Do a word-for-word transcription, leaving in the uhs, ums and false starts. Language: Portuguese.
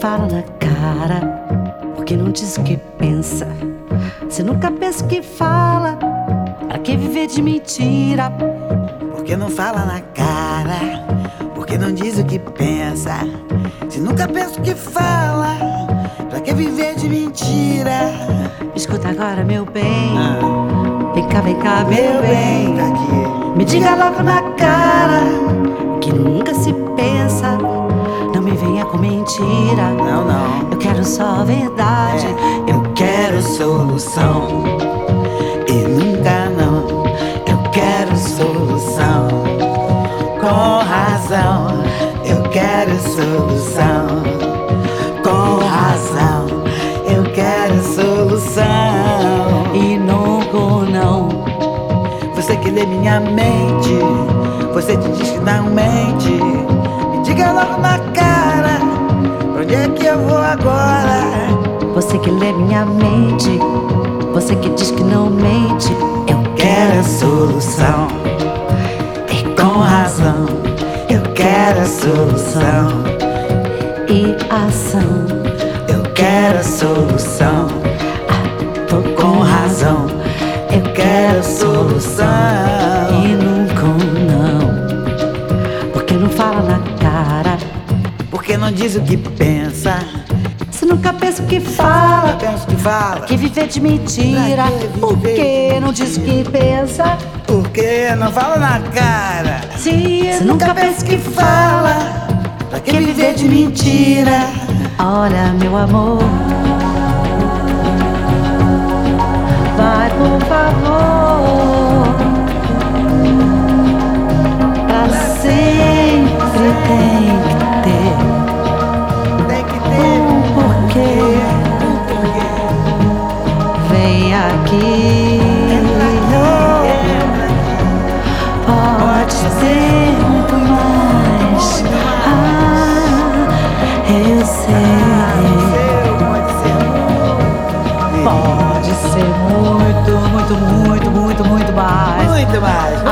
fala na cara? Por que não diz o que pensa? Se nunca pensa o que fala, pra que viver de mentira? Por que não fala na cara? Por que não diz o que pensa? Se nunca pensa o que fala, pra que viver de mentira? Escuta agora, meu bem. Ah. Vem cá, vem cá, meu, Meu bem. bem, tá aqui. Me diga logo na cara que nunca se pensa. Não me venha com mentira. Não, não. Eu quero só a verdade. É. Eu quero solução e nunca não. Eu quero solução. Com razão. Eu quero solução. Com razão. Eu quero solução. E nunca não. Você que lê minha mente, você te diz que não mente. Me diga logo na cara, pra onde é que eu vou agora? Você que lê minha mente, você que diz que não mente. Eu Quero a solução, e com razão. Eu quero a solução e ação. Eu quero a solução, Tô com razão. Eu quero a solução. E nunca não. Porque não fala na cara? Porque não diz o que pensa? Se nunca pensa o que fala, Pensa o que fala. que viver de mentira. Pra que viver Por que não diz o que pensa? Porque não fala na cara? Se, Se nunca pensa o que fala, pra que viver de mentira? Olha, meu amor, vai por favor. Pra sempre tem que ter Tem que ter um porquê. um porquê. Vem aqui, pode ser muito mais. Ah, eu sei. Pode ser muito, muito, muito, muito, muito mais. Muito mais.